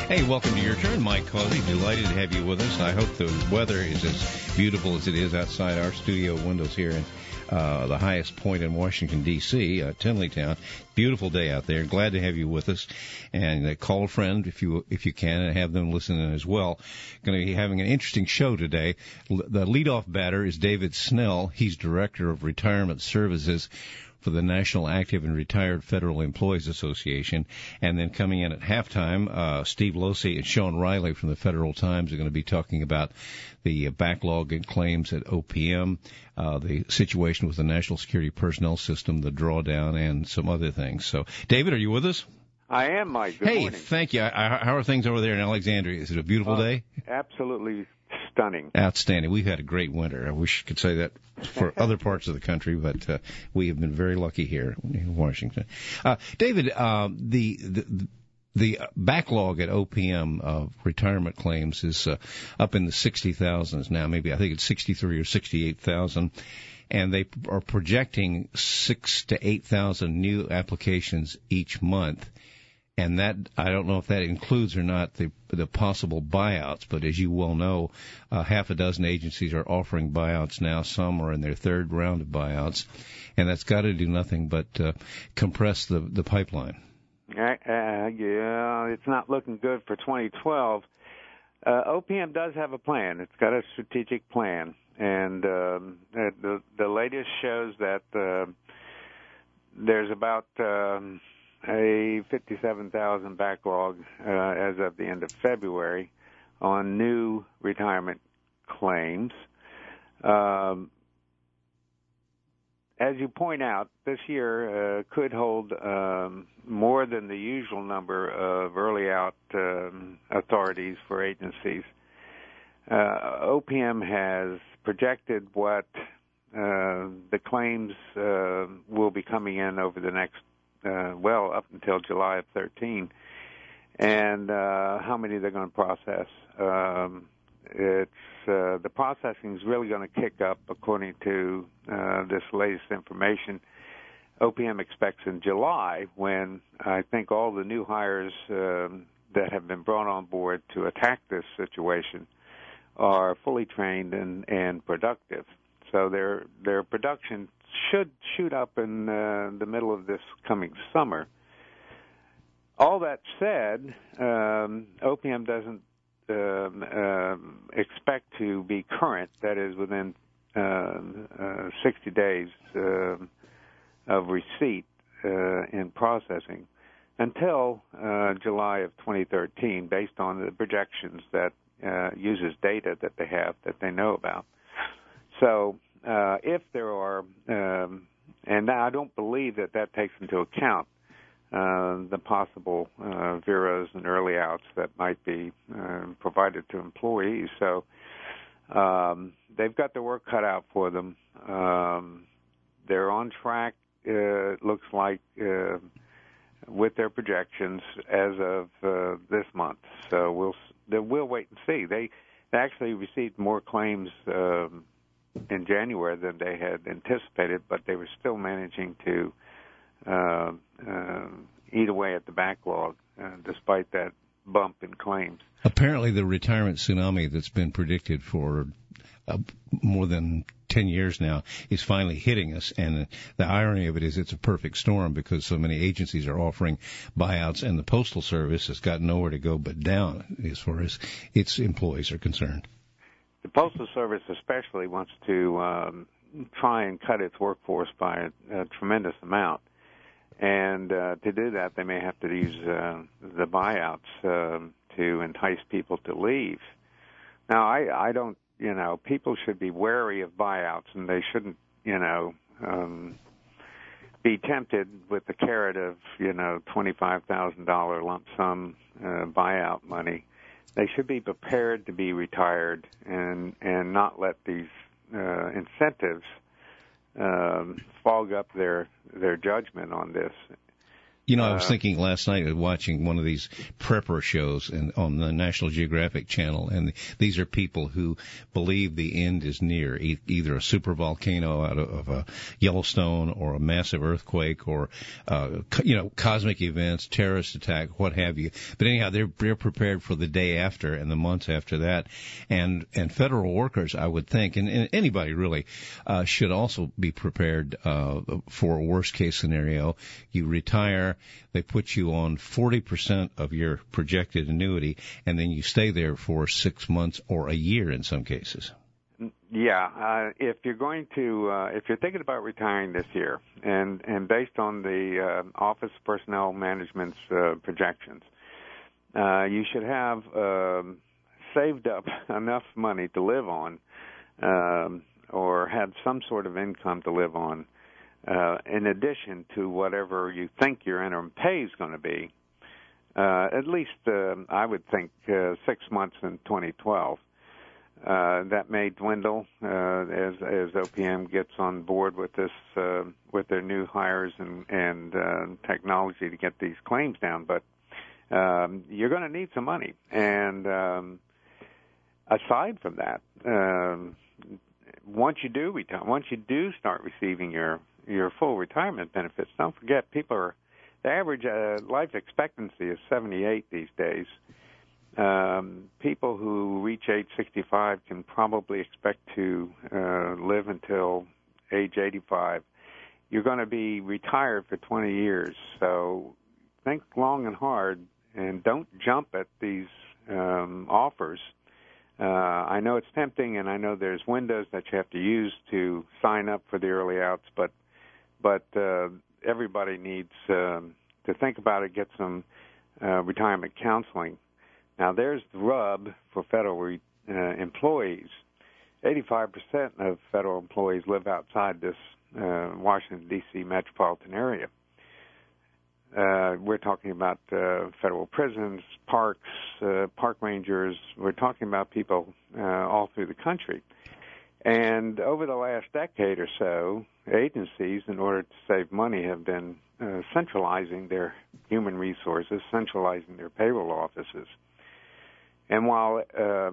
Hey, welcome to Your Turn, Mike Causey. Delighted to have you with us. I hope the weather is as beautiful as it is outside our studio windows here in the highest point in Washington, D.C., Tinleytown. Beautiful day out there. Glad to have you with us. And call a friend if you can and have them listen in as well. Going to be having an interesting show today. The leadoff batter is David Snell. He's Director of Retirement Services for the National Active and Retired Federal Employees Association. And then coming in at halftime, Steve Losey and Sean Riley from the Federal Times are going to be talking about the backlog in claims at OPM, the situation with the National Security Personnel System, the drawdown, and some other things. So, David, are you with us? I am, Mike. Good morning. Thank you. How are things over there in Alexandria? Is it a beautiful day? Absolutely stunning. Outstanding. We've had a great winter. I wish I could say that for other parts of the country, but we have been very lucky here in Washington. David, the backlog at OPM of retirement claims is up in the 60,000s now. Maybe I think it's 63 or 68,000. And they are projecting 6,000 to 8,000 new applications each month. And that, I don't know if that includes or not the possible buyouts, but as you well know, half a dozen agencies are offering buyouts now. Some are in their third round of buyouts, and that's got to do nothing but compress the pipeline. Yeah, it's not looking good for 2012. OPM does have a plan. It's got a strategic plan, and the latest shows that there's about a 57,000 backlog as of the end of February on new retirement claims. As you point out, this year could hold more than the usual number of early out authorities for agencies. OPM has projected what the claims will be coming in over the next up until July of 13, and how many they're going to process. The processing is really going to kick up according to this latest information. OPM expects in July, when I think all the new hires that have been brought on board to attack this situation are fully trained and productive. So their production should shoot up in the middle of this coming summer. All that said, OPM doesn't expect to be current, that is within 60 days of receipt in processing, until July of 2013, based on the projections that uses data that they have, that they know about. So if there are, and I don't believe that takes into account the possible VERAs and early outs that might be provided to employees. So they've got their work cut out for them. They're on track, it looks like, with their projections as of this month. So we'll wait and see. They actually received more claims in January than they had anticipated, but they were still managing to eat away at the backlog despite that bump in claims. Apparently the retirement tsunami that's been predicted for more than 10 years now is finally hitting us, and the irony of it is it's a perfect storm because so many agencies are offering buyouts, and the Postal Service has got nowhere to go but down as far as its employees are concerned. The Postal Service especially wants to try and cut its workforce by a tremendous amount. And to do that, they may have to use the buyouts to entice people to leave. Now, I don't, people should be wary of buyouts, and they shouldn't, be tempted with the carrot of, $25,000 lump sum buyout money. They should be prepared to be retired and not let these incentives fog up their judgment on this. I was thinking last night of watching one of these prepper shows on the National Geographic Channel, and these are people who believe the end is near, either a supervolcano out of Yellowstone or a massive earthquake or, cosmic events, terrorist attack, what have you. But anyhow, they're prepared for the day after and the months after that. And federal workers, I would think, and anybody really, should also be prepared for a worst case scenario. You retire, they put you on 40% of your projected annuity, and then you stay there for 6 months or a year in some cases. Yeah, if you're going to, if you're thinking about retiring this year, and based on the Office of Personnel Management's projections, you should have saved up enough money to live on, or had some sort of income to live on, in addition to whatever you think your interim pay is going to be. At least, I would think 6 months in 2012. That may dwindle as OPM gets on board with this, with their new hires and technology to get these claims down. But you're going to need some money. And aside from that, once you do start receiving your full retirement benefits, don't forget the average life expectancy is 78 these days. People who reach age 65 can probably expect to live until age 85. You're going to be retired for 20 years, so think long and hard and don't jump at these offers. I know it's tempting, and I know there's windows that you have to use to sign up for the early outs, but everybody needs to think about it, get some retirement counseling. Now, there's the rub for federal employees. 85% of federal employees live outside this Washington, D.C. metropolitan area. We're talking about federal prisons, parks, park rangers. We're talking about people all through the country. And over the last decade or so, agencies, in order to save money, have been centralizing their human resources, centralizing their payroll offices. And while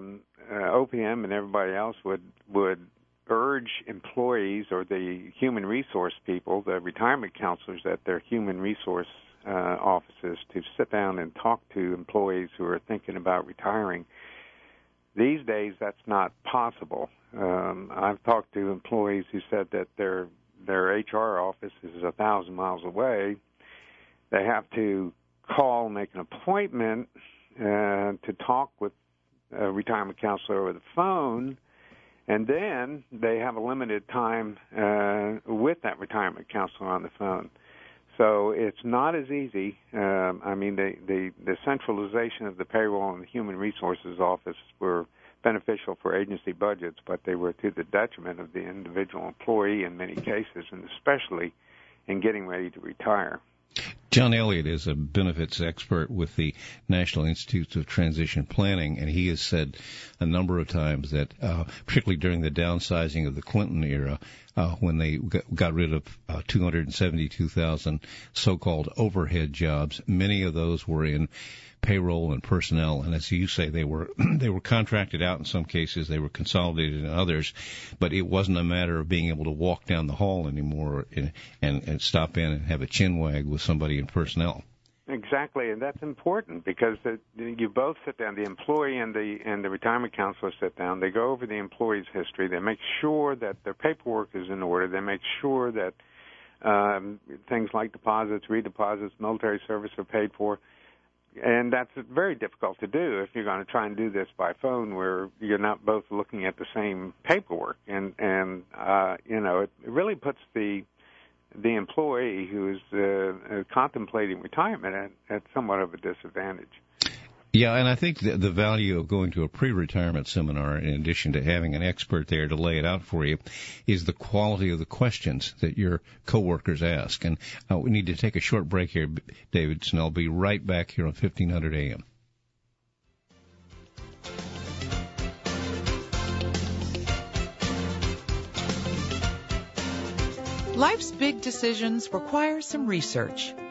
OPM and everybody else would urge employees or the human resource people, the retirement counselors at their human resource offices, to sit down and talk to employees who are thinking about retiring, these days that's not possible. I've talked to employees who said that their HR office is 1,000 miles away. They have to call, make an appointment to talk with a retirement counselor over the phone, and then they have a limited time with that retirement counselor on the phone. So it's not as easy. The centralization of the payroll and the human resources office were beneficial for agency budgets, but they were to the detriment of the individual employee in many cases, and especially in getting ready to retire. John Elliott is a benefits expert with the National Institute of Transition Planning, and he has said a number of times that, particularly during the downsizing of the Clinton era, when they got rid of 272,000 so-called overhead jobs, many of those were in payroll and personnel, and as you say, they were contracted out in some cases, they were consolidated in others, but it wasn't a matter of being able to walk down the hall anymore and stop in and have a chin wag with somebody in personnel. Exactly, and that's important because you both sit down, the employee and the retirement counselor sit down, they go over the employee's history, they make sure that their paperwork is in order, they make sure that things like deposits, redeposits, military service are paid for. And that's very difficult to do if you're going to try and do this by phone, where you're not both looking at the same paperwork. And it really puts the employee who is contemplating retirement at somewhat of a disadvantage. Yeah, and I think the value of going to a pre-retirement seminar, in addition to having an expert there to lay it out for you, is the quality of the questions that your coworkers ask. And we need to take a short break here, David, and I'll be right back here on 1500 AM. Life's big decisions require some research.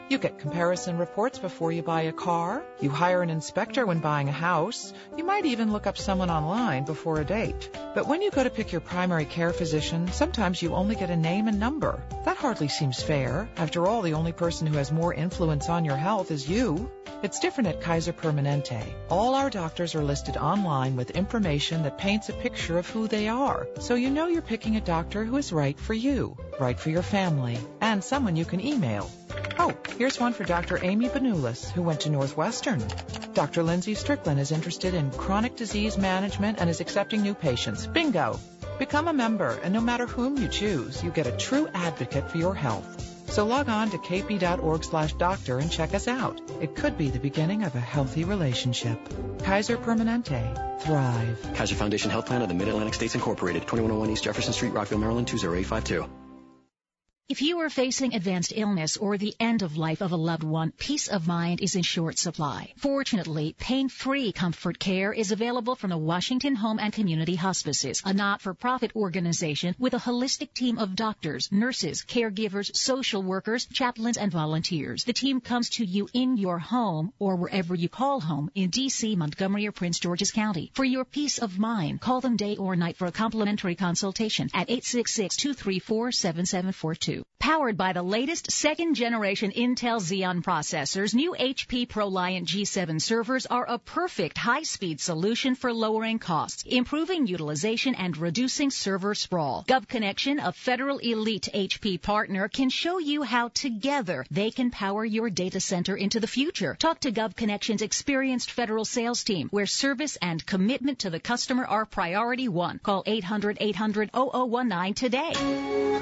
You get comparison reports before you buy a car. You hire an inspector when buying a house. You might even look up someone online before a date. But when you go to pick your primary care physician, sometimes you only get a name and number. That hardly seems fair. After all, the only person who has more influence on your health is you. It's different at Kaiser Permanente. All our doctors are listed online with information that paints a picture of who they are, so you know you're picking a doctor who is right for you, right for your family, and someone you can email. Oh, here's one for Dr. Amy Benulis, who went to Northwestern. Dr. Lindsay Strickland is interested in chronic disease management and is accepting new patients. Bingo! Become a member, and no matter whom you choose, you get a true advocate for your health. So log on to kp.org/doctor and check us out. It could be the beginning of a healthy relationship. Kaiser Permanente. Thrive. Kaiser Foundation Health Plan of the Mid-Atlantic States Incorporated, 2101 East Jefferson Street, Rockville, Maryland, 20852. If you are facing advanced illness or the end of life of a loved one, peace of mind is in short supply. Fortunately, pain-free comfort care is available from the Washington Home and Community Hospices, a not-for-profit organization with a holistic team of doctors, nurses, caregivers, social workers, chaplains, and volunteers. The team comes to you in your home or wherever you call home in D.C., Montgomery, or Prince George's County. For your peace of mind, call them day or night for a complimentary consultation at 866-234-7742. Powered by the latest second-generation Intel Xeon processors, new HP ProLiant G7 servers are a perfect high-speed solution for lowering costs, improving utilization, and reducing server sprawl. GovConnection, a federal elite HP partner, can show you how together they can power your data center into the future. Talk to GovConnection's experienced federal sales team, where service and commitment to the customer are priority one. Call 800-800-0019 today.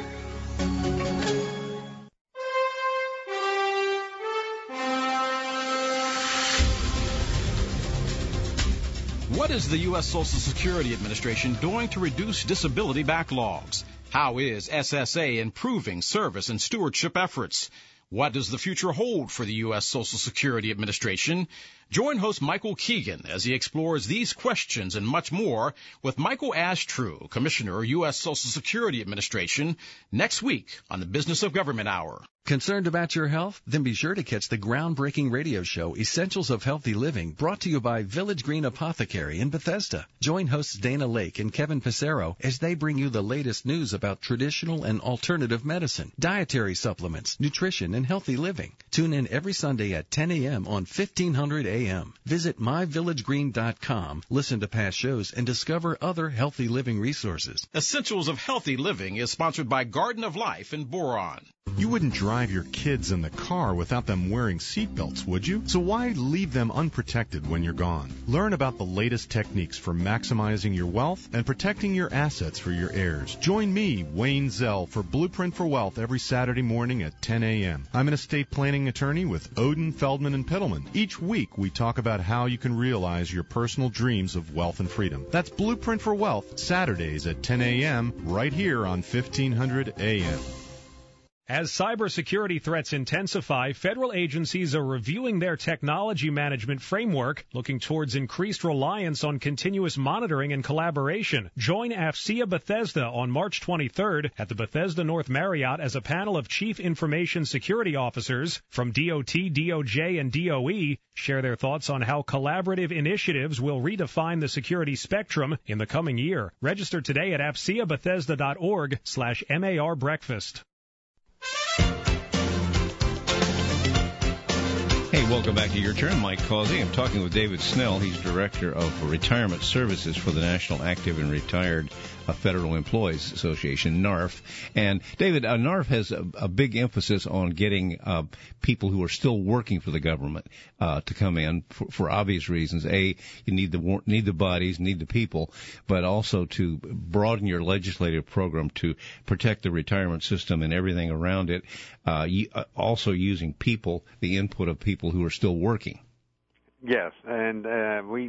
What is the U.S. Social Security Administration doing to reduce disability backlogs? How is SSA improving service and stewardship efforts? What does the future hold for the U.S. Social Security Administration? Join host Michael Keegan as he explores these questions and much more with Michael Ashtrew, Commissioner, U.S. Social Security Administration, next week on the Business of Government Hour. Concerned about your health? Then be sure to catch the groundbreaking radio show Essentials of Healthy Living, brought to you by Village Green Apothecary in Bethesda. Join hosts Dana Lake and Kevin Pissarro as they bring you the latest news about traditional and alternative medicine, dietary supplements, nutrition, and healthy living. Tune in every Sunday at 10 a.m. on 1500 a.m. Visit myvillagegreen.com, listen to past shows, and discover other healthy living resources. Essentials of Healthy Living is sponsored by Garden of Life in Boron. You wouldn't drive your kids in the car without them wearing seatbelts, would you? So why leave them unprotected when you're gone? Learn about the latest techniques for maximizing your wealth and protecting your assets for your heirs. Join me, Wayne Zell, for Blueprint for Wealth every Saturday morning at 10 a.m. I'm an estate planning attorney with Odin, Feldman, and Pittleman. Each week, we talk about how you can realize your personal dreams of wealth and freedom. That's Blueprint for Wealth, Saturdays at 10 a.m., right here on 1500 a.m. As cybersecurity threats intensify, federal agencies are reviewing their technology management framework, looking towards increased reliance on continuous monitoring and collaboration. Join AFCEA Bethesda on March 23rd at the Bethesda North Marriott as a panel of Chief Information Security Officers from DOT, DOJ, and DOE share their thoughts on how collaborative initiatives will redefine the security spectrum in the coming year. Register today at AFCEABethesda.org/MAR breakfast. Hey, welcome back to Your Turn. Mike Causey. I'm talking with David Snell. He's Director of Retirement Services for the National Active and Retired Federal Employees Association, NARF. And, David, NARF has a big emphasis on getting people who are still working for the government to come in for obvious reasons. A, you need the bodies, need the people, but also to broaden your legislative program to protect the retirement system and everything around it, also using people, the input of people who are still working. Yes, and we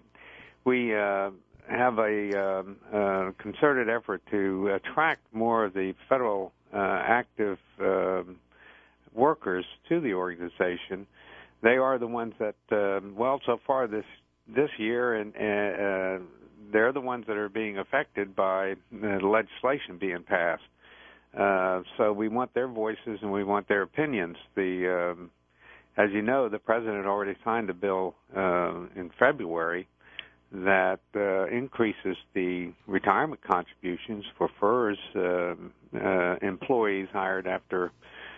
have a concerted effort to attract more of the federal active workers to the organization. They are the ones that, so far this year, and they're the ones that are being affected by the legislation being passed. So we want their voices and we want their opinions. As you know, the president already signed a bill in February that increases the retirement contributions for FERS employees hired after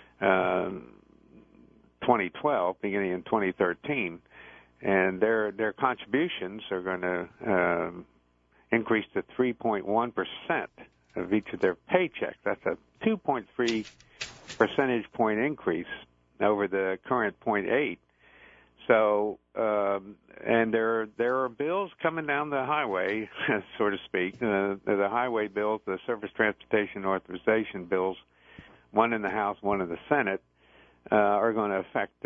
2012, beginning in 2013, and their contributions are going to increase to 3.1% of each of their paychecks. That's a 2.3 percentage point increase over the current 0.8. So, and there are bills coming down the highway, so to speak. The highway bills, the Surface Transportation Authorization bills, one in the House, one in the Senate, are going to affect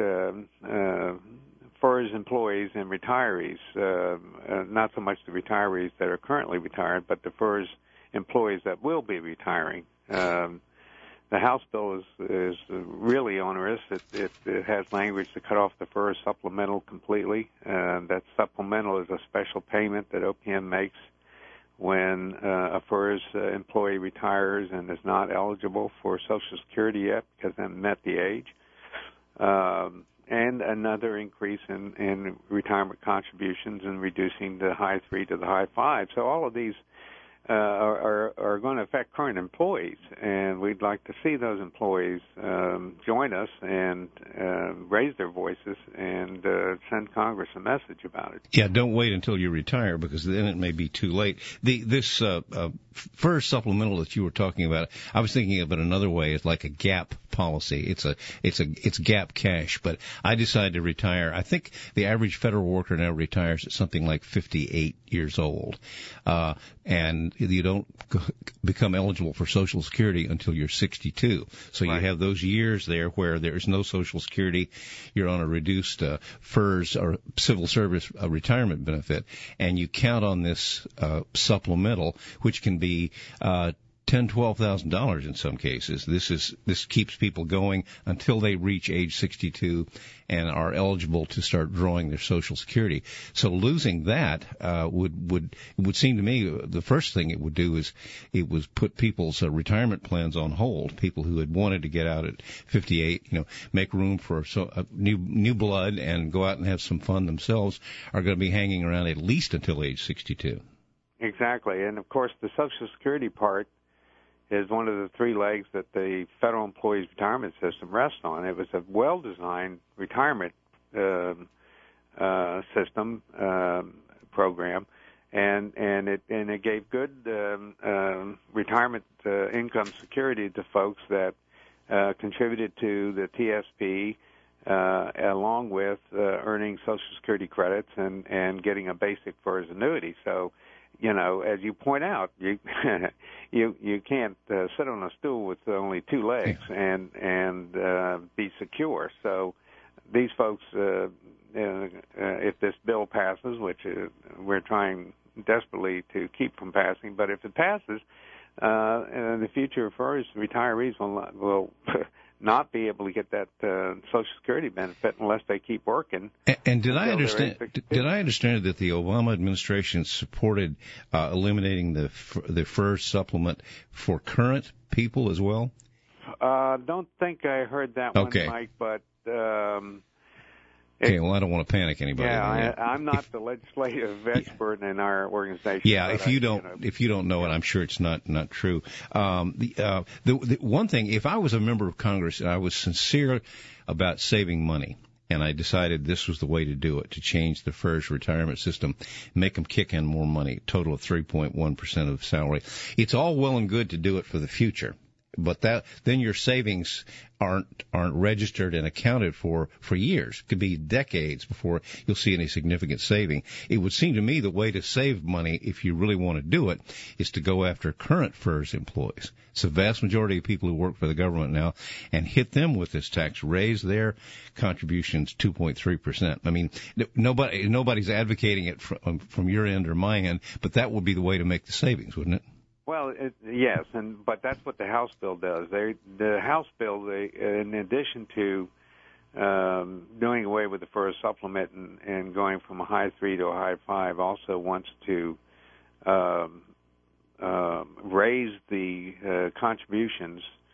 FERS employees and retirees. Not so much the retirees that are currently retired, but the FERS employees that will be retiring. The House bill is really onerous. It has language to cut off the FERS supplemental completely. That supplemental is a special payment that OPM makes when a FERS employee retires and is not eligible for Social Security yet because they haven't met the age. And another increase in retirement contributions and reducing the high 3 to the high 5. So all of these are going to affect current employees, and we'd like to see those employees join us and raise their voices and send Congress a message about it. Yeah, don't wait until you retire, because then it may be too late. This FERS supplemental that you were talking about, I was thinking of it another way. It's like a gap policy. It's gap cash. But I decided to retire. I think the average federal worker now retires at something like 58 years old, and you don't become eligible for Social Security until you're 62. So right. You have those years there where there's no Social Security. You're on a reduced FERS or civil service retirement benefit, and you count on this supplemental, which can be $10,000-$12,000 in some cases. This keeps people going until they reach age 62 and are eligible to start drawing their Social Security. So losing that would seem to me the first thing it would do is it would put people's retirement plans on hold. People who had wanted to get out at 58, make room for new blood and go out and have some fun themselves, are going to be hanging around at least until age 62. Exactly, and of course the Social Security part is one of the three legs that the federal employees retirement system rests on. It was a well-designed retirement system program, and it gave good retirement income security to folks that contributed to the TSP, along with earning Social Security credits and getting a basic FERS annuity. So, as you point out, you can't sit on a stool with only two legs and be secure. So these folks, if this bill passes, which we're trying desperately to keep from passing, but if it passes, in the future FERS retirees will not be able to get that Social Security benefit unless they keep working. And did I understand that the Obama administration supported eliminating the FERS supplement for current people as well? Don't think I heard that one, Mike, but okay, well, I don't want to panic anybody. Yeah, I'm not the legislative expert in our organization. Yeah, if you don't know it, I'm sure it's not true. The one thing, if I was a member of Congress and I was sincere about saving money, and I decided this was the way to do it, to change the FERS retirement system, make them kick in more money, total of 3.1% of salary. It's all well and good to do it for the future, but then your savings aren't registered and accounted for years. It could be decades before you'll see any significant saving. It would seem to me the way to save money, if you really want to do it, is to go after current FERS employees. It's the vast majority of people who work for the government now, and hit them with this tax, raise their contributions 2.3%. I mean, nobody's advocating it from your end or my end, but that would be the way to make the savings, wouldn't it? Well, yes, but that's what the House bill does. The House bill, in addition to doing away with the FERS supplement and going from a high 3 to a high 5, also wants to raise the contributions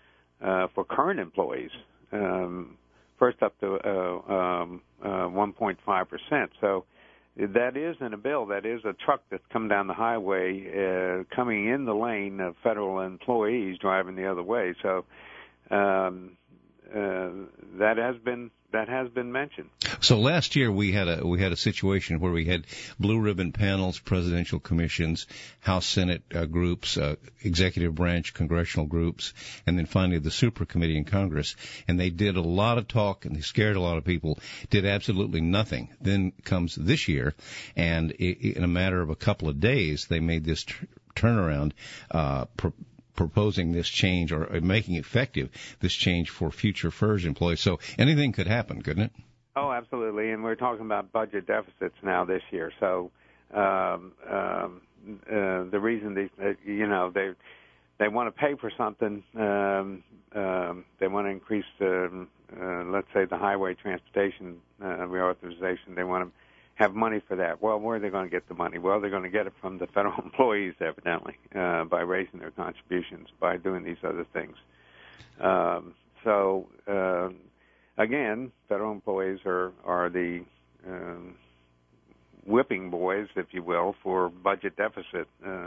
for current employees, first up to 1.5%. So that is in a bill. That is a truck that's come down the highway, coming in the lane of federal employees driving the other way. So that has been mentioned. So last year we had a situation where we had blue ribbon panels, presidential commissions, House Senate groups, executive branch congressional groups, and then finally the super committee in Congress. And they did a lot of talk and they scared a lot of people, did absolutely nothing. Then comes this year, and in a matter of a couple of days they made this turnaround, proposing this change or making effective this change for future FERS employees. So anything could happen, couldn't it? Oh, absolutely. And we're talking about budget deficits now this year. So the reason they want to pay for something, they want to increase let's say the highway transportation reauthorization. They want to have money for that. Well, where are they going to get the money? Well, they're going to get it from the federal employees, evidently, by raising their contributions, by doing these other things. Again, federal employees are the whipping boys, if you will, for budget deficit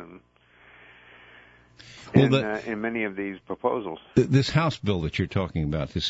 in many of these proposals. This House bill that you're talking about, this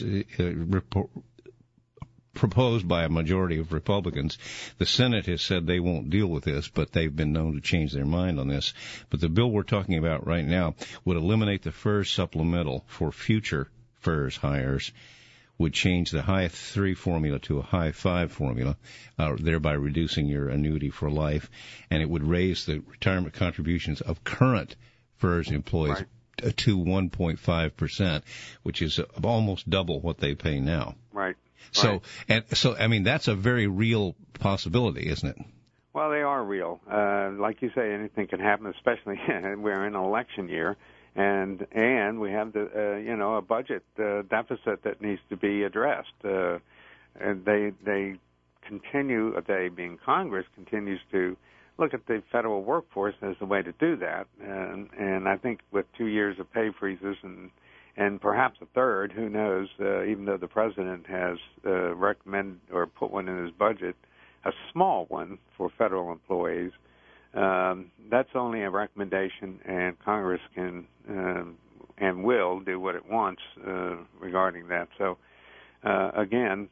proposed by a majority of Republicans. The Senate has said they won't deal with this, but they've been known to change their mind on this. But the bill we're talking about right now would eliminate the FERS supplemental for future FERS hires, would change the high 3 formula to a high 5 formula, thereby reducing your annuity for life, and it would raise the retirement contributions of current FERS employees to 1.5%, which is almost double what they pay now. Right. So, I mean, that's a very real possibility, isn't it? Well, they are real. Like you say, anything can happen, especially we're in an election year, and we have a budget deficit that needs to be addressed. And they being Congress, continues to look at the federal workforce as a way to do that. And I think with 2 years of pay freezes and perhaps a third, who knows, even though the president has recommended or put one in his budget, a small one for federal employees, that's only a recommendation, and Congress can and will do what it wants regarding that. So, again,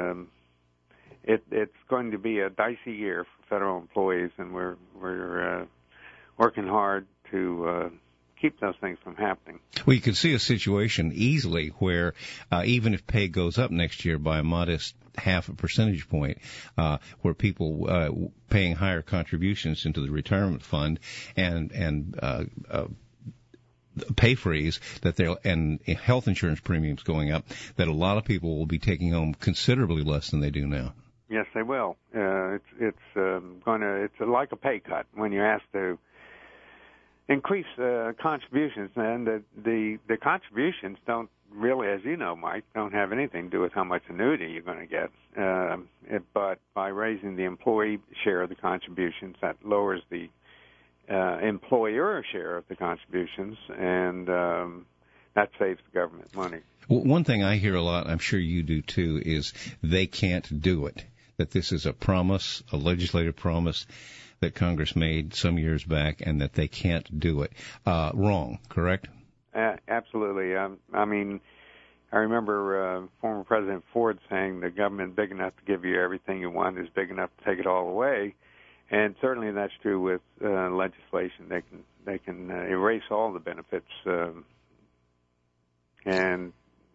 it's going to be a dicey year for federal employees, and we're working hard to keep those things from happening. Well, you can see a situation easily where even if pay goes up next year by a modest half a percentage point, where people paying higher contributions into the retirement fund and pay freeze and health insurance premiums going up, that a lot of people will be taking home considerably less than they do now. Yes, they will. It's like a pay cut when you're asked to increase contributions, and the contributions don't really, as you know, Mike, don't have anything to do with how much annuity you're going to get. But by raising the employee share of the contributions, that lowers the employer share of the contributions, and that saves the government money. Well, one thing I hear a lot, I'm sure you do too, is they can't do it. That this is a promise, a legislative promise that Congress made some years back, and that they can't do it. Wrong, correct? Absolutely. I mean, I remember former President Ford saying the government big enough to give you everything you want is big enough to take it all away, and certainly that's true with legislation. They can erase all the benefits and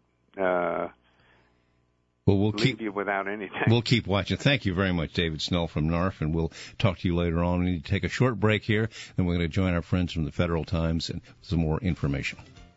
we'll leave you without anything. We'll keep watching. Thank you very much, David Snell from NARF, and we'll talk to you later on. We need to take a short break here, and we're going to join our friends from the Federal Times and some more information.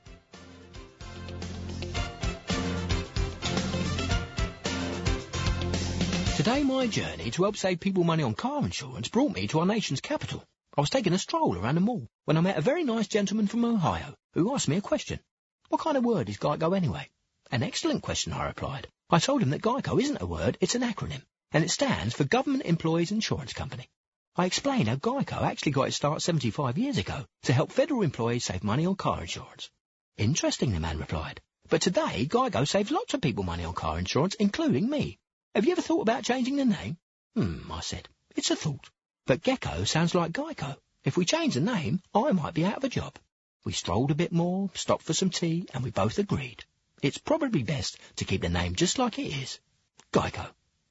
Today, my journey to help save people money on car insurance brought me to our nation's capital. I was taking a stroll around the mall when I met a very nice gentleman from Ohio who asked me a question. What kind of word is GEICO anyway? An excellent question, I replied. I told him that GEICO isn't a word, it's an acronym, and it stands for Government Employees Insurance Company. I explained how GEICO actually got its start 75 years ago to help federal employees save money on car insurance. Interesting, the man replied. But today, Geico saves lots of people money on car insurance, including me. Have you ever thought about changing the name? I said, it's a thought. But Gecko sounds like Geico. If we change the name, I might be out of a job. We strolled a bit more, stopped for some tea, and we both agreed. It's probably best to keep the name just like it is. Geico.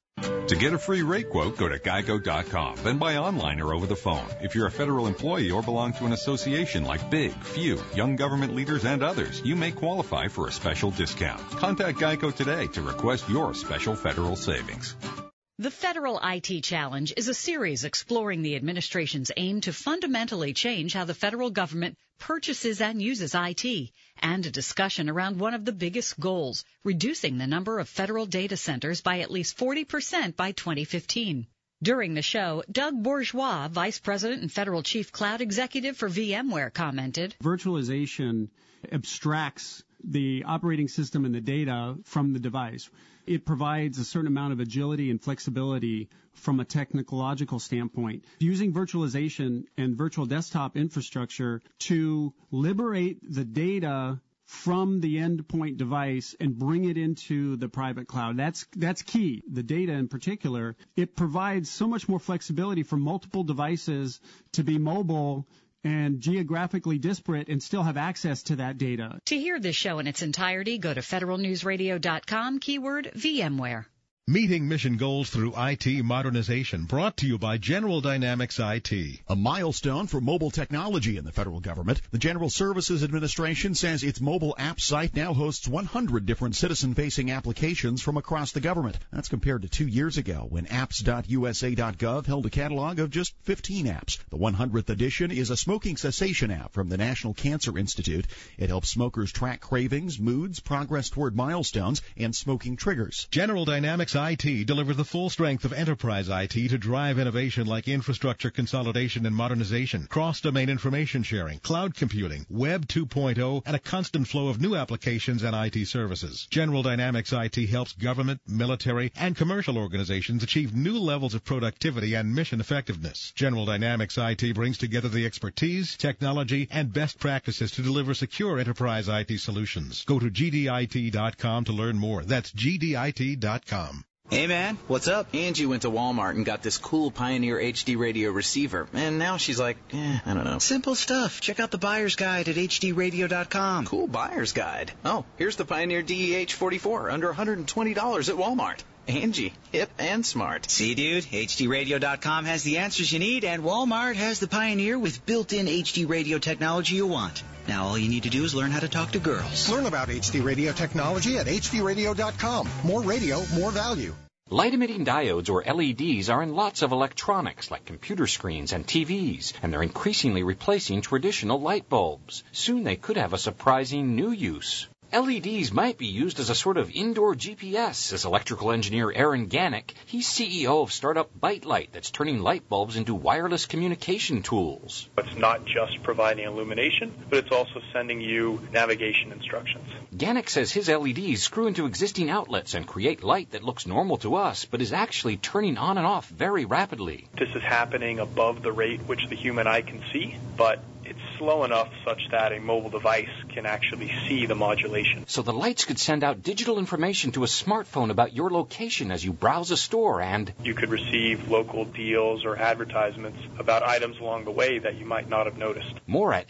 To get a free rate quote, go to geico.com, then buy online or over the phone. If you're a federal employee or belong to an association like Big, Few, Young Government Leaders, and others, you may qualify for a special discount. Contact Geico today to request your special federal savings. The Federal IT Challenge is a series exploring the administration's aim to fundamentally change how the federal government purchases and uses IT, and a discussion around one of the biggest goals, reducing the number of federal data centers by at least 40% by 2015. During the show, Doug Bourgeois, Vice President and Federal Chief Cloud Executive for VMware, commented, Virtualization abstracts the operating system and the data from the device. It provides a certain amount of agility and flexibility from a technological standpoint. Using virtualization and virtual desktop infrastructure to liberate the data from the endpoint device and bring it into the private cloud. That's key. The data in particular, it provides so much more flexibility for multiple devices to be mobile and geographically disparate and still have access to that data. To hear this show in its entirety, go to federalnewsradio.com, keyword VMware. Meeting mission goals through IT modernization, brought to you by General Dynamics IT. A milestone for mobile technology in the federal government. The General Services Administration says its mobile app site now hosts 100 different citizen-facing applications from across the government. That's compared to 2 years ago when apps.usa.gov held a catalog of just 15 apps. The 100th edition is a smoking cessation app from the National Cancer Institute. It helps smokers track cravings, moods, progress toward milestones, and smoking triggers. General Dynamics IT delivers the full strength of enterprise IT to drive innovation like infrastructure consolidation and modernization, cross-domain information sharing, cloud computing, Web 2.0, and a constant flow of new applications and IT services. General Dynamics IT helps government, military, and commercial organizations achieve new levels of productivity and mission effectiveness. General Dynamics IT brings together the expertise, technology, and best practices to deliver secure enterprise IT solutions. Go to gdit.com to learn more. That's gdit.com. Hey man, what's up? Angie went to Walmart and got this cool Pioneer HD radio receiver, and now she's like, I don't know. Simple stuff. Check out the buyer's guide at hdradio.com. Cool buyer's guide. Oh, here's the Pioneer DEH44, under $120 at Walmart. Angie, hip and smart. See, dude, hdradio.com has the answers you need, and Walmart has the Pioneer with built-in HD radio technology you want. Now all you need to do is learn how to talk to girls. Learn about HD radio technology at hdradio.com. More radio, more value. Light-emitting diodes, or LEDs, are in lots of electronics like computer screens and TVs, and they're increasingly replacing traditional light bulbs. Soon they could have a surprising new use. LEDs might be used as a sort of indoor GPS, says electrical engineer Aaron Gannick. He's CEO of startup BiteLight that's turning light bulbs into wireless communication tools. It's not just providing illumination, but it's also sending you navigation instructions. Gannick says his LEDs screw into existing outlets and create light that looks normal to us, but is actually turning on and off very rapidly. This is happening above the rate which the human eye can see, but it's slow enough such that a mobile device can actually see the modulation. So the lights could send out digital information to a smartphone about your location as you browse a store, and you could receive local deals or advertisements about items along the way that you might not have noticed. More at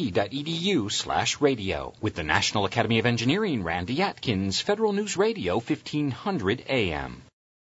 nae.edu/radio. With the National Academy of Engineering, Randy Atkins, Federal News Radio, 1500 AM.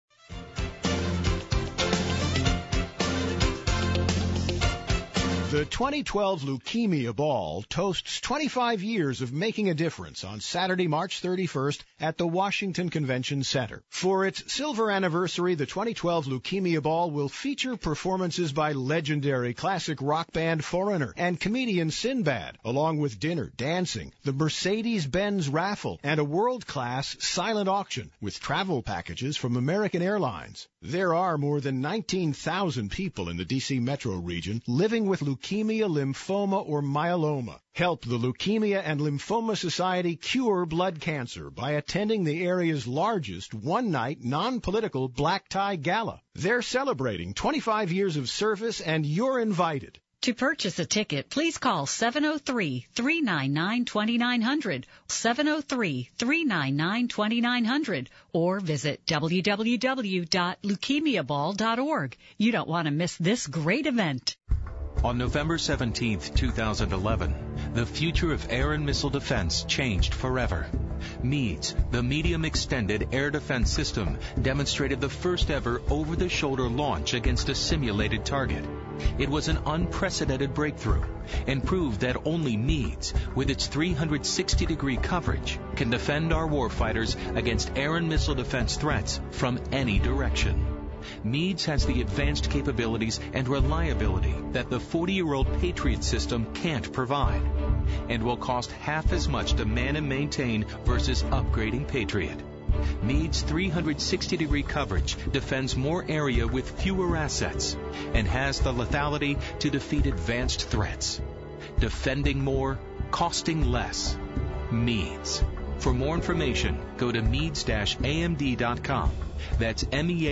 The 2012 Leukemia Ball toasts 25 years of making a difference on Saturday, March 31st at the Washington Convention Center. For its silver anniversary, the 2012 Leukemia Ball will feature performances by legendary classic rock band Foreigner and comedian Sinbad, along with dinner, dancing, the Mercedes-Benz raffle, and a world-class silent auction with travel packages from American Airlines. There are more than 19,000 people in the D.C. metro region living with leukemia, lymphoma, or myeloma. Help the Leukemia and Lymphoma Society cure blood cancer by attending the area's largest one-night non-political black tie gala. They're celebrating 25 years of service, and you're invited. To purchase a ticket, please call 703-399-2900, 703-399-2900, or visit www.leukemiaball.org. You don't want to miss this great event. On November 17, 2011, the future of air and missile defense changed forever. MEADS, the Medium Extended Air Defense System, demonstrated the first ever over-the-shoulder launch against a simulated target. It was an unprecedented breakthrough and proved that only MEADS, with its 360-degree coverage, can defend our warfighters against air and missile defense threats from any direction. MEADS has the advanced capabilities and reliability that the 40-year-old Patriot system can't provide, and will cost half as much to man and maintain versus upgrading Patriot. MEADS 360-degree coverage defends more area with fewer assets and has the lethality to defeat advanced threats. Defending more, costing less. MEADS. For more information, go to meads-amd.com. That's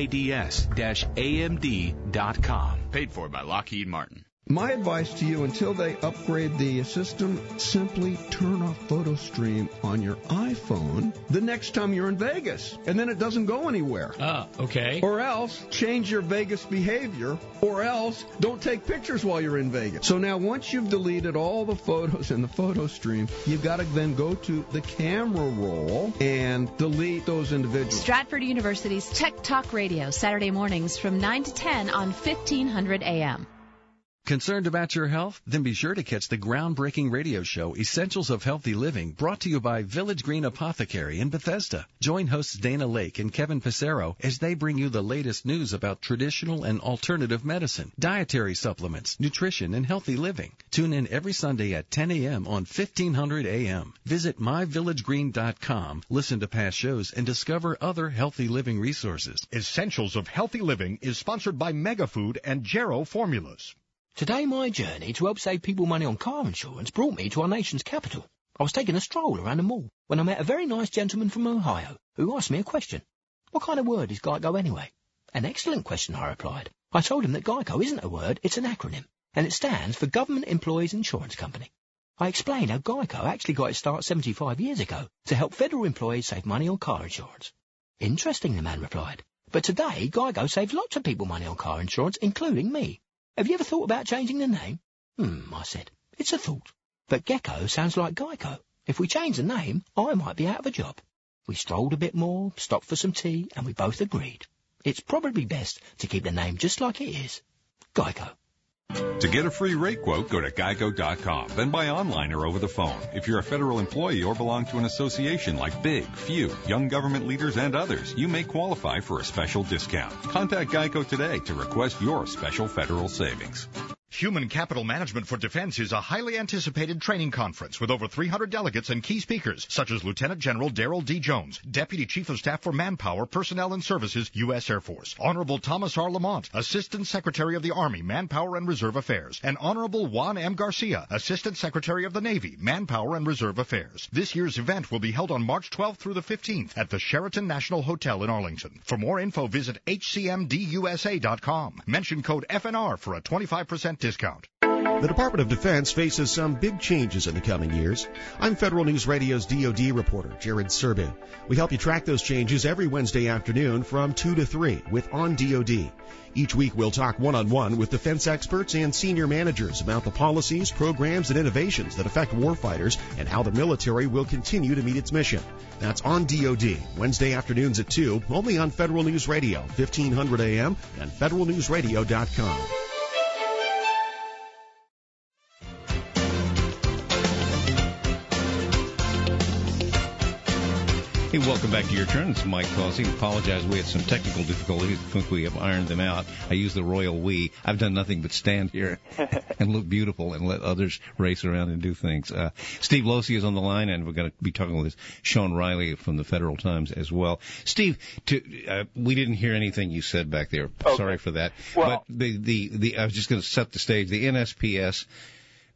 MEADS-AMD.com. Paid for by Lockheed Martin. My advice to you, until they upgrade the system, simply turn off PhotoStream on your iPhone the next time you're in Vegas, and then it doesn't go anywhere. Okay. Or else change your Vegas behavior, or else don't take pictures while you're in Vegas. So now once you've deleted all the photos in the PhotoStream, you've got to then go to the camera roll and delete those individuals. Stratford University's Tech Talk Radio, Saturday mornings from 9 to 10 on 1500 AM. Concerned about your health? Then be sure to catch the groundbreaking radio show Essentials of Healthy Living, brought to you by Village Green Apothecary in Bethesda. Join hosts Dana Lake and Kevin Pissarro as they bring you the latest news about traditional and alternative medicine, dietary supplements, nutrition, and healthy living. Tune in every Sunday at 10 a.m. on 1500 a.m. Visit myvillagegreen.com, listen to past shows, and discover other healthy living resources. Essentials of Healthy Living is sponsored by Megafood and Jarrow Formulas. Today, my journey to help save people money on car insurance brought me to our nation's capital. I was taking a stroll around the mall when I met a very nice gentleman from Ohio who asked me a question. What kind of word is GEICO anyway? An excellent question, I replied. I told him that GEICO isn't a word, it's an acronym, and it stands for Government Employees Insurance Company. I explained how GEICO actually got its start 75 years ago to help federal employees save money on car insurance. Interesting, the man replied. But today, GEICO saves lots of people money on car insurance, including me. Have you ever thought about changing the name? I said. It's a thought. But Gecko sounds like Geico. If we change the name, I might be out of a job. We strolled a bit more, stopped for some tea, and we both agreed. It's probably best to keep the name just like it is. Geico. To get a free rate quote, go to geico.com, then buy online or over the phone. If you're a federal employee or belong to an association like Big, Few, Young Government Leaders, and others, you may qualify for a special discount. Contact Geico today to request your special federal savings. Human Capital Management for Defense is a highly anticipated training conference with over 300 delegates and key speakers, such as Lieutenant General Daryl D. Jones, Deputy Chief of Staff for Manpower, Personnel and Services, U.S. Air Force, Honorable Thomas R. Lamont, Assistant Secretary of the Army, Manpower and Reserve Affairs, and Honorable Juan M. Garcia, Assistant Secretary of the Navy, Manpower and Reserve Affairs. This year's event will be held on March 12th through the 15th at the Sheraton National Hotel in Arlington. For more info, visit hcmdusa.com. Mention code FNR for a 25% discount. The Department of Defense faces some big changes in the coming years. I'm Federal News Radio's DoD reporter, Jared Serbin. We help you track those changes every Wednesday afternoon from 2 to 3 with On DoD. Each week we'll talk one-on-one with defense experts and senior managers about the policies, programs, and innovations that affect warfighters and how the military will continue to meet its mission. That's On DoD, Wednesday afternoons at 2, only on Federal News Radio, 1500 AM and federalnewsradio.com. Hey, welcome back to Your Turn. It's Mike Causey. Apologize, we had some technical difficulties. I think we have ironed them out. I use the royal we. I've done nothing but stand here and look beautiful and let others race around and do things. Steve Losey is on the line, and we're going to be talking with Sean Riley from the Federal Times as well. Steve, we didn't hear anything you said back there. Okay. Sorry for that. Well, but I was just going to set the stage. The NSPS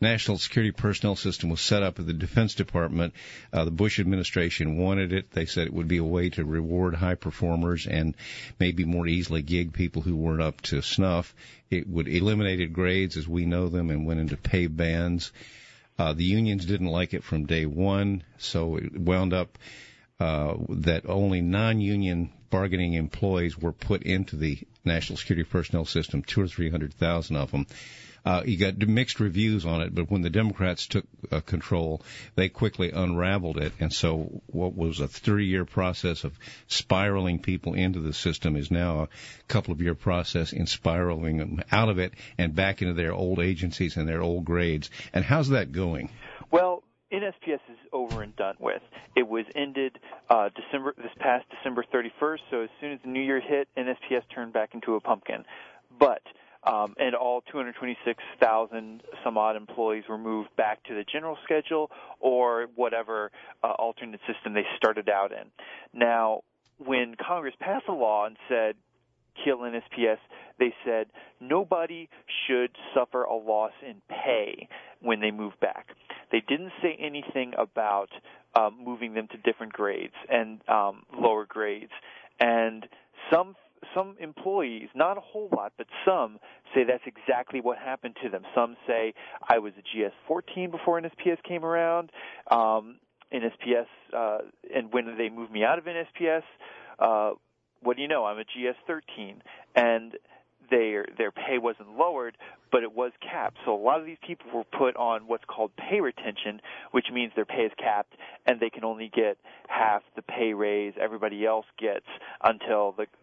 national security personnel system was set up at the Defense Department. The Bush administration wanted it. They said it would be a way to reward high performers and maybe more easily gig people who weren't up to snuff. It would eliminated grades as we know them and went into pay bands. The unions didn't like it from day one, so it wound up that only non-union bargaining employees were put into the national security personnel system, 200,000 or 300,000 of them. You got mixed reviews on it, but when the Democrats took control, they quickly unraveled it. And so what was a 3-year process of spiraling people into the system is now a couple-of-year process in spiraling them out of it and back into their old agencies and their old grades. And how's that going? Well, NSPS is over and done with. It was ended this past December 31st, so as soon as the new year hit, NSPS turned back into a pumpkin. But and all 226,000 some odd employees were moved back to the general schedule or whatever alternate system they started out in. Now, when Congress passed a law and said, kill NSPS, they said nobody should suffer a loss in pay when they move back. They didn't say anything about moving them to different grades and lower grades. And some employees, not a whole lot, but some say that's exactly what happened to them. Some say, I was a GS-14 before NSPS came around. NSPS, and when they moved me out of NSPS, what do you know, I'm a GS-13. And their pay wasn't lowered, but it was capped. So a lot of these people were put on what's called pay retention, which means their pay is capped, and they can only get half the pay raise everybody else gets until the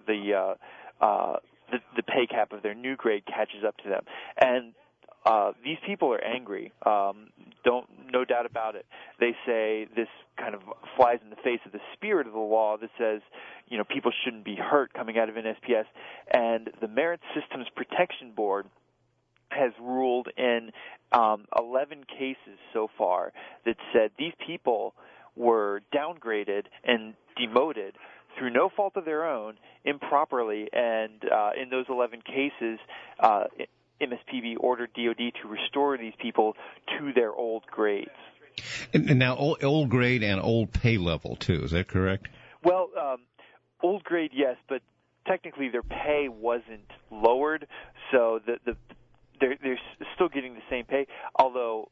pay cap of their new grade catches up to them. And these people are angry. No doubt about it. They say this kind of flies in the face of the spirit of the law that says, people shouldn't be hurt coming out of NSPS. And the Merit Systems Protection Board has ruled in 11 cases so far that said these people were downgraded and demoted through no fault of their own, improperly, and in those 11 cases, MSPB ordered DOD to restore these people to their old grades. And now old grade and old pay level, too. Is that correct? Well, old grade, yes, but technically their pay wasn't lowered, so they're still getting the same pay, although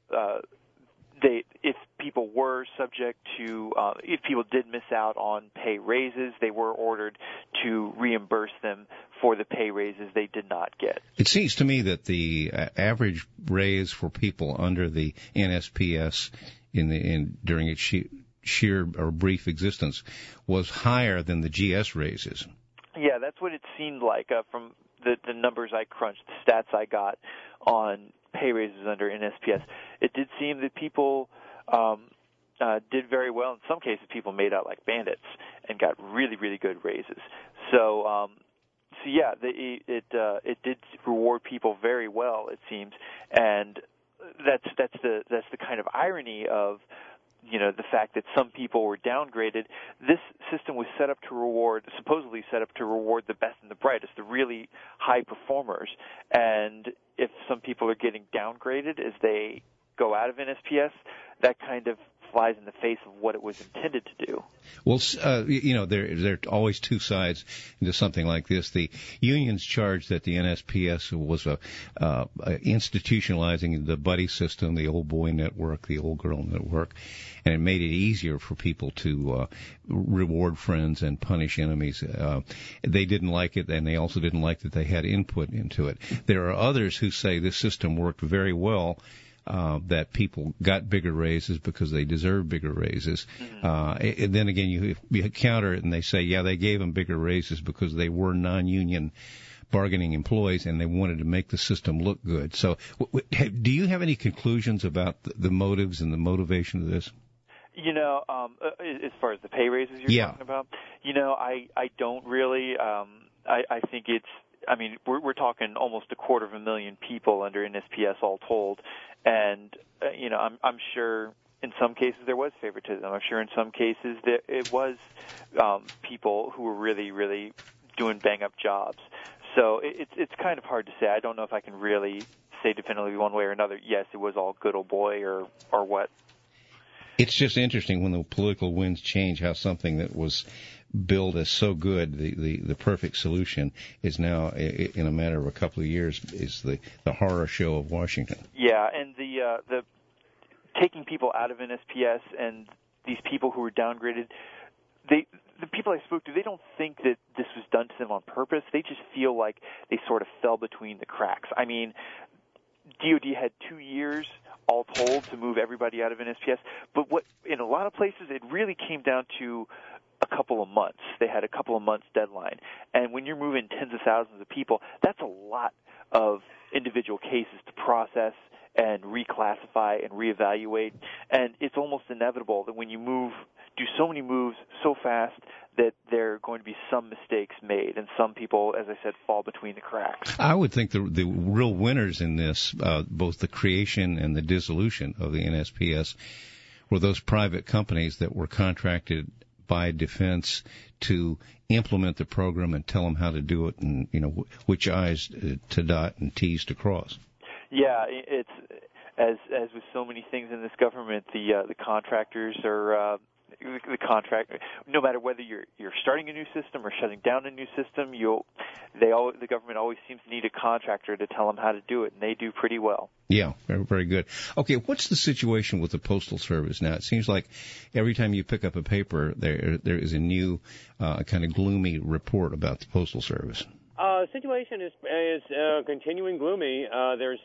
if people were subject to, if people did miss out on pay raises, they were ordered to reimburse them for the pay raises they did not get. It seems to me that the average raise for people under the NSPS during its sheer or brief existence was higher than the GS raises. Yeah, that's what it seemed like from the numbers I crunched, the stats I got on pay raises under NSPS. It did seem that people did very well. In some cases, people made out like bandits and got really, really good raises. So yeah, it did reward people very well, it seems, and that's the kind of irony of the fact that some people were downgraded. This system was supposedly set up to reward the best and the brightest, the really high performers. And if some people are getting downgraded as they go out of NSPS, that kind of flies in the face of what it was intended to do. Well, there are always two sides into something like this. The unions charged that the NSPS was institutionalizing the buddy system, the old boy network, the old girl network, and it made it easier for people to reward friends and punish enemies. They didn't like it, and they also didn't like that they had input into it. There are others who say this system worked very well, that people got bigger raises because they deserved bigger raises. And then again, you counter it and they say, yeah, they gave them bigger raises because they were non-union bargaining employees and they wanted to make the system look good. So do you have any conclusions about the motives and the motivation of this? As far as the pay raises you're talking about, I don't really. I think we're talking almost 250,000 people under NSPS all told, and I'm sure in some cases there was favoritism. I'm sure in some cases that it was people who were really, really doing bang up jobs. So it's kind of hard to say. I don't know if I can really say definitively one way or another, yes, it was all good old boy or what. It's just interesting when the political winds change how something that was billed as so good, the perfect solution, is now, in a matter of a couple of years, is the horror show of Washington. Yeah, and the taking people out of NSPS and these people who were downgraded, the people I spoke to, they don't think that this was done to them on purpose. They just feel like they sort of fell between the cracks. I mean, DOD had 2 years all told to move everybody out of NSPS, but what in a lot of places it really came down to a couple of months. They had a couple of months deadline, and when you're moving tens of thousands of people, that's a lot of individual cases to process and reclassify and reevaluate, and it's almost inevitable that when you do so many moves so fast that there are going to be some mistakes made, and some people, as I said, fall between the cracks. I would think the real winners in this, both the creation and the dissolution of the NSPS, were those private companies that were contracted by Defense to implement the program and tell them how to do it, and which I's to dot and T's to cross. Yeah, it's as with so many things in this government, the contractors are the contract. No matter whether you're starting a new system or shutting down a new system, the government always seems to need a contractor to tell them how to do it, and they do pretty well. Yeah, very, very good. Okay, what's the situation with the Postal Service now? It seems like every time you pick up a paper, there is a new kind of gloomy report about the Postal Service. The situation is continuing gloomy. There's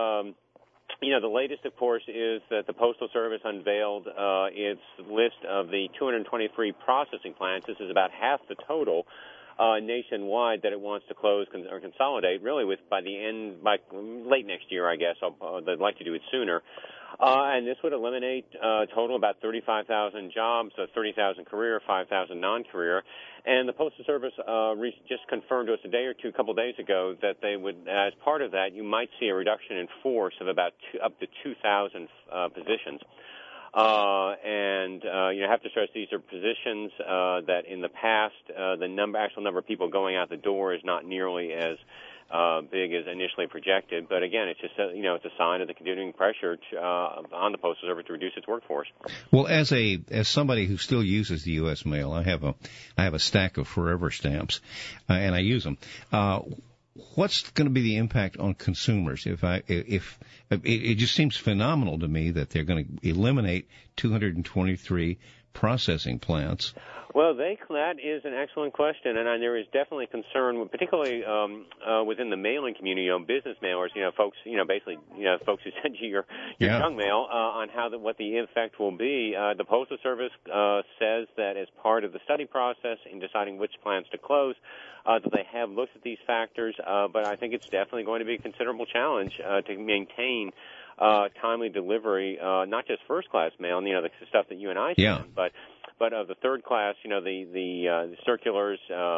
the latest, of course, is that the Postal Service unveiled its list of the 223 processing plants. This is about half the total nationwide that it wants to close or consolidate, really by late next year, I guess. They'd like to do it sooner. And this would eliminate a total about 35,000 jobs, 30,000 career, 5,000 non-career. And the Postal Service just confirmed to us a couple days ago, that they would, as part of that, you might see a reduction in force of about up to 2,000 positions. And you have to stress these are positions that in the past, the actual number of people going out the door is not nearly as big as initially projected. But again, it's just it's a sign of the continuing pressure on the Postal Service to reduce its workforce. Well, as somebody who still uses the U.S. mail, I have a stack of Forever stamps, and I use them. What's going to be the impact on consumers if it just seems phenomenal to me that they're going to eliminate 223 processing plants? Well, that is an excellent question, and there is definitely concern, particularly within the mailing community, business mailers, folks, basically, folks who send you your junk mail, on what the effect will be. The Postal Service says that as part of the study process in deciding which plants to close, that they have looked at these factors, but I think it's definitely going to be a considerable challenge to maintain timely delivery, not just first-class mail, the stuff that you and I send, but of the third class, the circulars,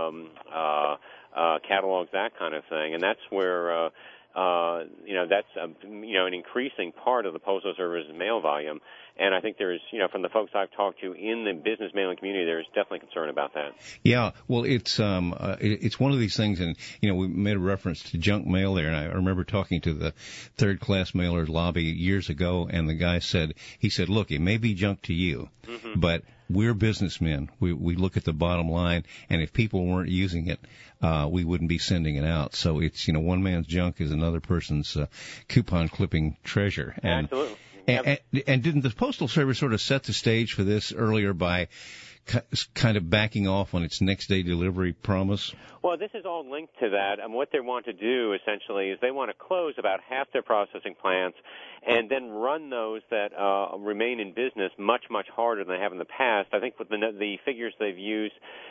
catalogs, that kind of thing, and that's where that's an increasing part of the Postal Service's mail volume. And I think there's, from the folks I've talked to in the business mailing community, there's definitely concern about that. Yeah, well, it's one of these things, and we made a reference to junk mail there, and I remember talking to the third class mailers lobby years ago, and the guy said, look, it may be junk to you, but we're businessmen. We look at the bottom line, and if people weren't using it, we wouldn't be sending it out. So it's, one man's junk is another person's coupon clipping treasure. And, absolutely. And didn't the Postal Service sort of set the stage for this earlier by kind of backing off on its next-day delivery promise? Well, this is all linked to that. And what they want to do, essentially, is they want to close about half their processing plants and then run those that remain in business much, much harder than they have in the past. I think with the figures they've used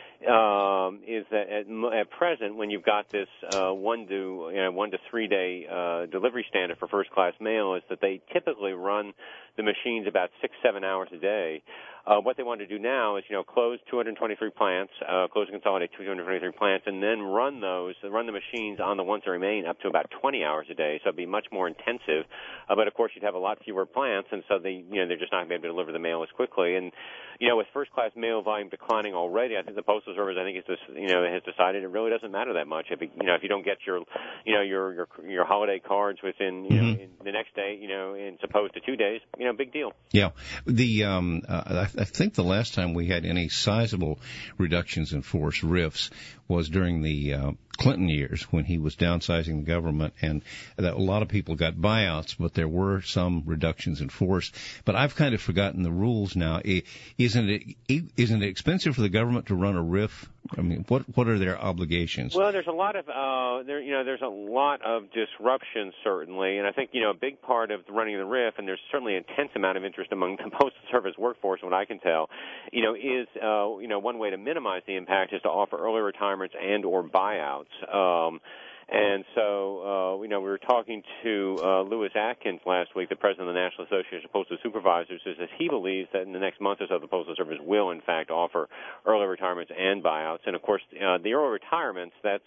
is that at present, when you've got this 1 to 3 day delivery standard for first class mail, is that they typically run the machines about 6-7 hours a day. What they want to do now is, close 223 plants, close and consolidate 223 plants, and then run the machines on the ones that remain up to about 20 hours a day. So it'd be much more intensive. But of course, you'd have a lot fewer plants, and so they're just not going to be able to deliver the mail as quickly. And with first-class mail volume declining already, I think the Postal Service, has decided it really doesn't matter that much. If you don't get your holiday cards within in the next day, as opposed to 2 days, big deal. Yeah, I think the last time we had any sizable reductions in force, RIFs, was during the Clinton years when he was downsizing the government, and that a lot of people got buyouts, but there were some reductions in force. But I've kind of forgotten the rules now. Isn't it expensive for the government to run a RIF? I mean, what are their obligations? Well, there's a lot of there's a lot of disruption, certainly, and I think a big part of running the RIF, and there's certainly an intense amount of interest among the Postal Service workforce, what I can tell, is one way to minimize the impact is to offer early retirements and or buyouts. And so, we were talking to Louis Atkins last week, the president of the National Association of Postal Supervisors, who says he believes that in the next month or so the Postal Service will, in fact, offer early retirements and buyouts. And, of course, the early retirements, that's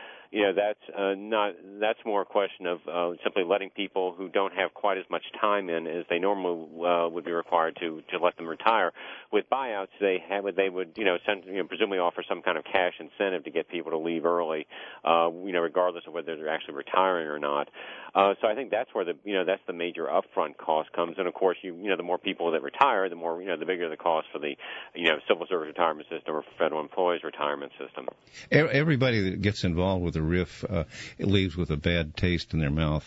more a question of simply letting people who don't have quite as much time in as they normally would be required to let them retire. With buyouts, they would presumably offer some kind of cash incentive to get people to leave early, regardless of whether they're actually retiring or not. So I think that's where that's the major upfront cost comes. And of course, the more people that retire, the more the bigger the cost for the civil service retirement system or federal employees retirement system. Everybody that gets involved with the RIF leaves with a bad taste in their mouth.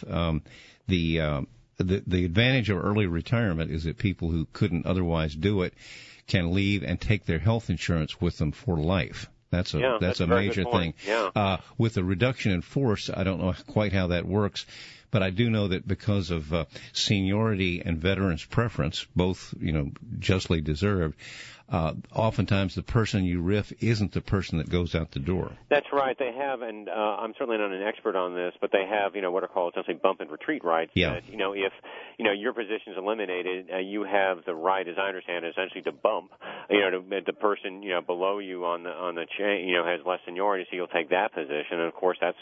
The advantage of early retirement is that people who couldn't otherwise do it can leave and take their health insurance with them for life. That's a major thing. Yeah. With the reduction in force, I don't know quite how that works, but I do know that because of seniority and veterans' preference, both justly deserved, oftentimes the person you RIF isn't the person that goes out the door. That's right. They have, and I'm certainly not an expert on this, but they have, what are called essentially bump and retreat rights. Yeah. That, if your position is eliminated, you have the right, as I understand it, essentially to bump, the person below you on the chain, has less seniority, so you'll take that position, and of course that's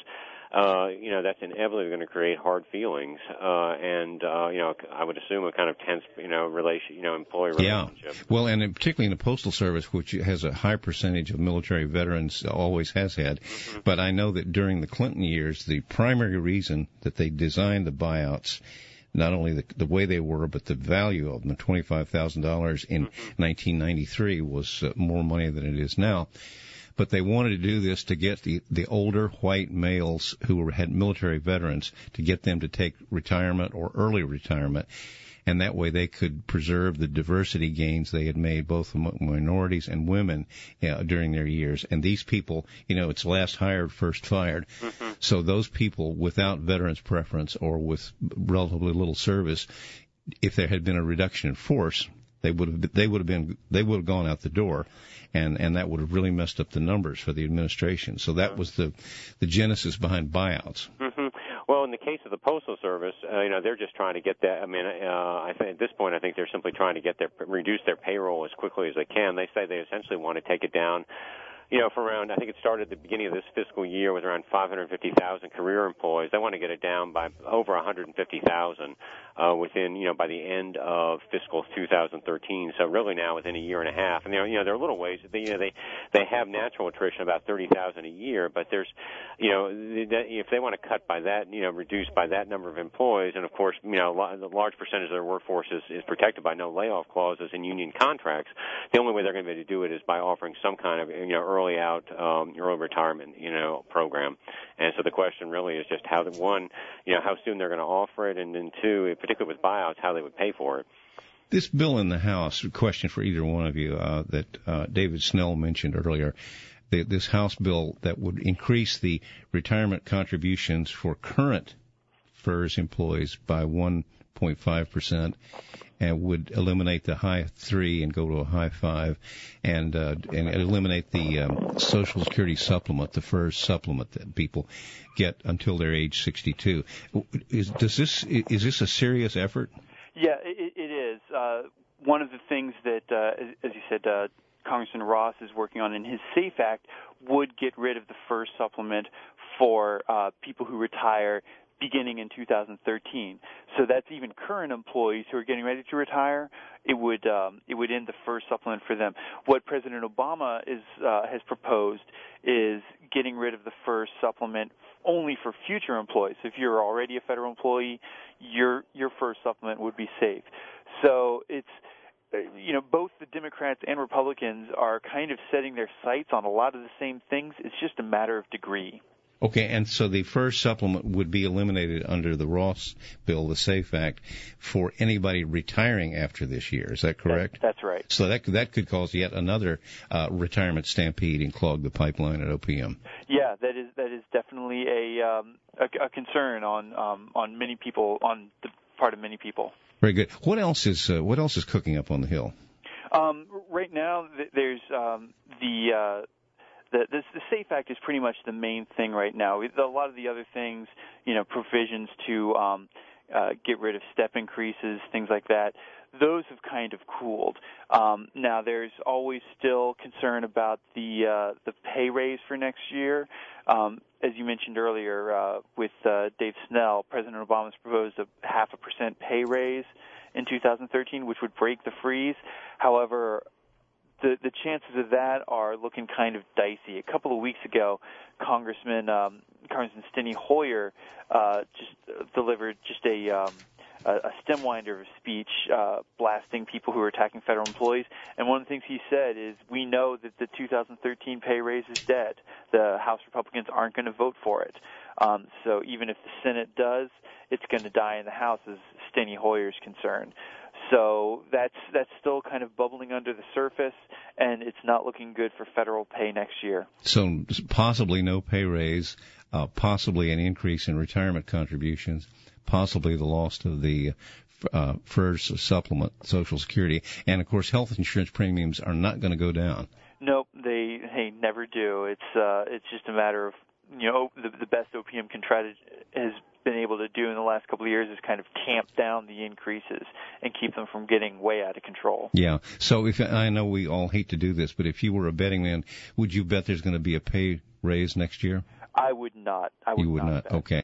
that's inevitably going to create hard feelings, and I would assume a kind of tense, employee relationship. Yeah. Well, and particularly in the Postal Service, which has a high percentage of military veterans, always has had. Mm-hmm. But I know that during the Clinton years, the primary reason that they designed the buyouts, not only the way they were, but the value of them, the $25,000 in 1993 was more money than it is now. But they wanted to do this to get the older white males who had military veterans, to get them to take retirement or early retirement. And that way they could preserve the diversity gains they had made, both among minorities and women, during their years. And these people, it's last hired, first fired. Mm-hmm. So those people without veterans preference or with relatively little service, if there had been a reduction in force, they would have gone out the door, and that would have really messed up the numbers for the administration. So that was the genesis behind buyouts. Mm-hmm. Well, in the case of the Postal Service, they're just trying to get that. I mean, I think at this point, I think they're simply trying to reduce their payroll as quickly as they can. They say they essentially want to take it down. For around, I think it started at the beginning of this fiscal year with around 550,000 career employees. They want to get it down by over 150,000 within, by the end of fiscal 2013. So really now within a year and a half. And there are little ways. They have natural attrition about 30,000 a year, but there's, if they want to cut by that, reduce by that number of employees, and of course, a large percentage of their workforce is protected by no layoff clauses in union contracts. The only way they're going to be able to do it is by offering some kind of, early retirement, program. And so the question really is just how soon they're going to offer it, and then two, particularly with buyouts, how they would pay for it. This bill in the House, a question for either one of you, that David Snell mentioned earlier, this House bill that would increase the retirement contributions for current FERS employees by 1.5%. And would eliminate the high 3 and go to a high 5, and eliminate the Social Security supplement, the FERS supplement that people get until they're age 62. Is this a serious effort? Yeah, it is. one of the things that, as you said, Congressman Ross is working on in his SAFE Act would get rid of the first supplement for people who retire beginning in 2013. So that's even current employees who are getting ready to retire. It would end the first supplement for them. What President Obama has proposed is getting rid of the first supplement only for future employees. So if you're already a federal employee, your first supplement would be saved. So it's, both the Democrats and Republicans are kind of setting their sights on a lot of the same things. It's just a matter of degree. Okay, and so the first supplement would be eliminated under the Ross bill, the SAFE Act, for anybody retiring after this year. Is that correct? That's right. So that could cause yet another retirement stampede and clog the pipeline at OPM. Yeah, that is definitely a concern on many people, on the part of many people. Very good. What else is cooking up on the Hill? Right now, there's the SAFE Act is pretty much the main thing right now. A lot of the other things, provisions to get rid of step increases, things like that, those have kind of cooled. Now, there's always still concern about the pay raise for next year. As you mentioned earlier with Dave Snell, President Obama's proposed a 0.5% pay raise in 2013, which would break the freeze. However, the chances of that are looking kind of dicey. A couple of weeks ago, Congressman Steny Hoyer just delivered just a stemwinder of a speech blasting people who are attacking federal employees. And one of the things he said is, we know that the 2013 pay raise is dead. The House Republicans aren't going to vote for it. So even if the Senate does, it's going to die in the House, as Steny Hoyer's concerned. So that's still kind of bubbling under the surface, and it's not looking good for federal pay next year. So possibly no pay raise, possibly an increase in retirement contributions, possibly the loss of the FERS supplement, Social Security, and of course health insurance premiums are not going to go down. Nope, they never do. It's just a matter of, the best OPM has been able to do in the last couple of years is kind of tamp down the increases and keep them from getting way out of control. Yeah. So I know we all hate to do this, but if you were a betting man, would you bet there's going to be a pay raise next year? I would not. You would not. Okay.